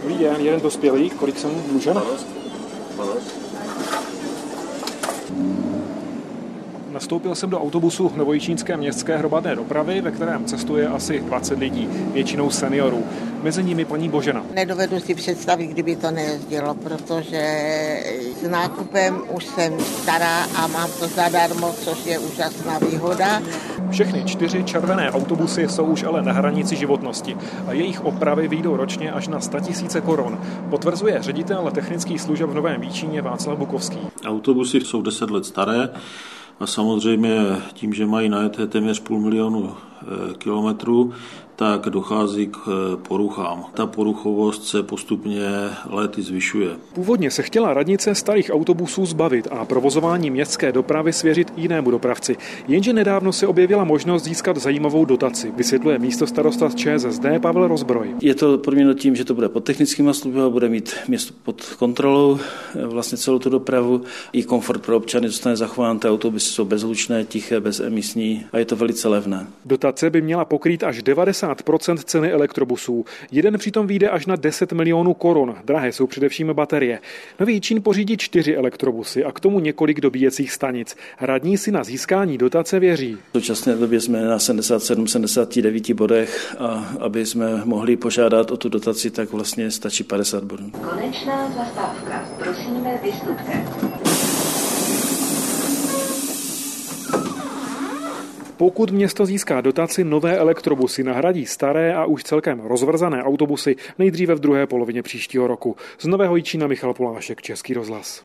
Dobrý den, jeden dospělý, kolik jsem mu dlužen? 12. Nastoupil jsem do autobusu Novojičínské městské hromadné dopravy, ve kterém cestuje asi 20 lidí, většinou seniorů. Mezi nimi paní Božena. Nedovedu si představit, kdyby to nejezdilo, protože s nákupem už jsem stará a mám to zadarmo, což je úžasná výhoda. Všechny 4 červené autobusy jsou už ale na hranici životnosti a jejich opravy vyjdou ročně až na 100 000 korun. Potvrzuje ředitel technických služeb v Novém Jičíně Václav Bukovský. Autobusy jsou 10 let staré a samozřejmě tím, že mají najeté téměř 500 000 kilometrů, tak dochází k poruchám. Ta poruchovost se postupně léty zvyšuje. Původně se chtěla radnice starých autobusů zbavit a provozování městské dopravy svěřit jinému dopravci. Jenže nedávno se objevila možnost získat zajímavou dotaci, vysvětluje místostarosta z ČSSD Pavel Rozbroj. Je to podmíněno tím, že to bude pod technickými službami, bude mít město pod kontrolou vlastně celou tu dopravu. I komfort pro občany zůstane zachován, ty autobusy jsou bezhlučné, tiché, bezemisní a je to velice levné. Dotace by měla pokrýt až 90% ceny elektrobusů. Jeden přitom vyjde až na 10 milionů korun. Drahé jsou především baterie. Nový Jičín pořídí 4 elektrobusy a k tomu několik dobíjecích stanic. Radní si na získání dotace věří. V současné době jsme na 77-79 bodech a aby jsme mohli požádat o tu dotaci, tak vlastně stačí 50 bodů. Konečná zastávka. Prosíme, vystupte. Pokud město získá dotaci, nové elektrobusy nahradí staré a už celkem rozvrzané autobusy nejdříve v druhé polovině příštího roku. Z Nového Jičína Michal Polášek, Český rozhlas.